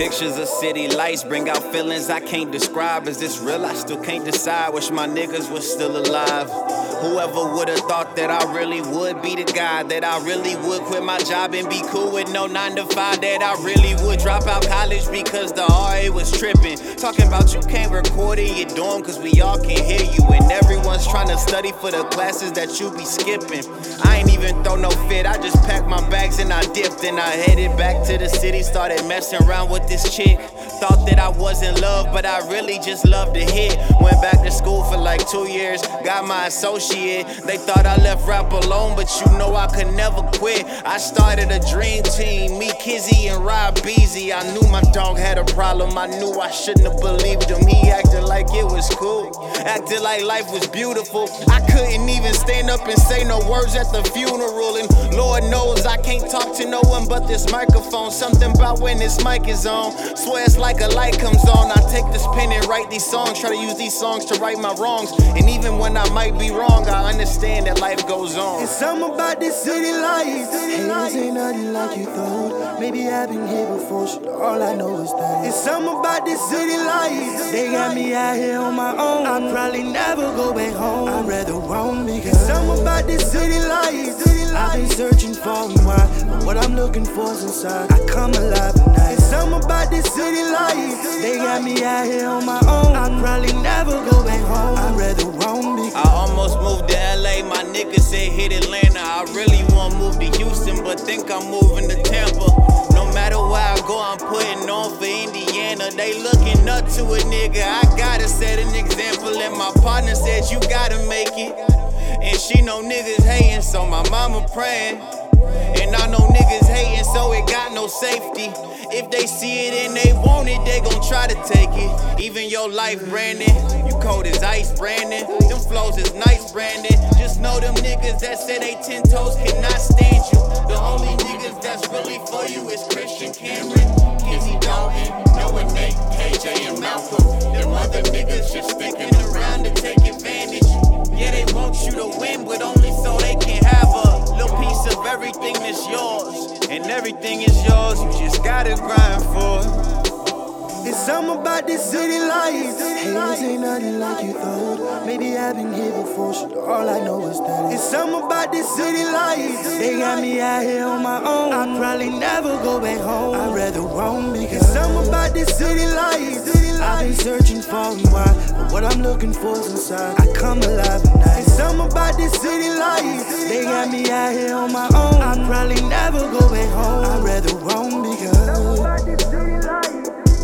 Pictures of city lights bring out feelings I can't describe. Is this real? I still can't decide. Wish my niggas was still alive. Whoever would've thought that I really would be the guy, that I really would quit my job and be cool with no 9 to 5, that I really would drop out college because the RA was tripping. Talking about you can't record in your dorm cause we all can hear you, and everyone's trying to study for the classes that you be skipping. I ain't even throw no fit, I just packed my bags and I dipped, and I headed back to the city, started messing around with this chick. Thought that I was in love, but I really just loved to hit. Went back to school for like 2 years, got my associate. They thought I left rap alone, but you know I could never quit. I started a dream team, me, Kizzy, and Rob Beasy. I knew my dog had a problem, I knew I shouldn't have believed him. He acted like it was cool, acted like life was beautiful. I couldn't even stand up and say no words at the funeral, and Lord knows I can't talk to no one but this microphone. Something about when this mic is on, swear it's like a light comes on. I take this pen and write these songs, try to use these songs to right my wrongs. And even when I might be wrong, I understand that life goes on. It's something about this city life. Haters ain't nothing like you thought. Maybe I've been here before, shit, all I know is that it's something about this city life. They got me out here on my own. I'll probably never go back home, I'd rather roam because it's something about this city life. I've been searching for a while, but what I'm looking for is inside. I come alive at night. It's something about this city life. They got me out here on my own. I'd probably never go back home, I'd rather roam because I almost moved to LA, my nigga said hit Atlanta. I really want to move to Houston, but think I'm moving to Tampa. No matter where I go, I'm putting on for Indiana. They looking up to a nigga, I gotta set an example. And my partner said you gotta make it, and she know niggas hating, so my mama praying. And I know niggas hating, so it got no safety. If they see it and they want it, they gon' try to take it. Even your life, Brandon, you cold as ice, Brandon. Them flows is nice, Brandon. Just know them niggas that say they 10 toes cannot stand you. The only niggas that's really for you is Christian Cameron, Kizzy Dalton, Noah Nate, KJ, and Malcolm. Them other niggas just sticking around to take advantage. Yeah, they want you to win, but only so they can have a little piece of everything that's yours. And everything is yours, you just gotta grind for it. it's something about this city life. Haters ain't nothing like you thought. Maybe I've been here before, shit, all I know is that it's something about this city life. They got me out here on my own. I'd probably never go back home, I'd rather roam because it's something about this city life. I've been searching for a while, but what I'm looking for is inside. I come alive at night. It's something about this city life. They got me out here on my own. I'd probably never go back home, I'd rather roam because it's something about this city life.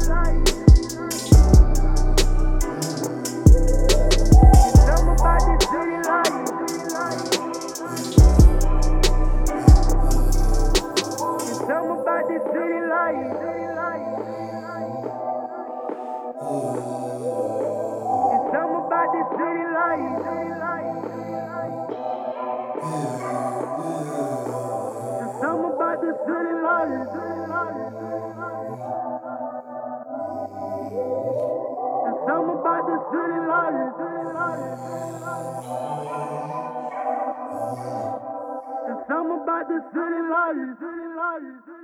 Something about this city life. It's something about this city life. It's something about this city life. It's something about this city life. It's something about this city life.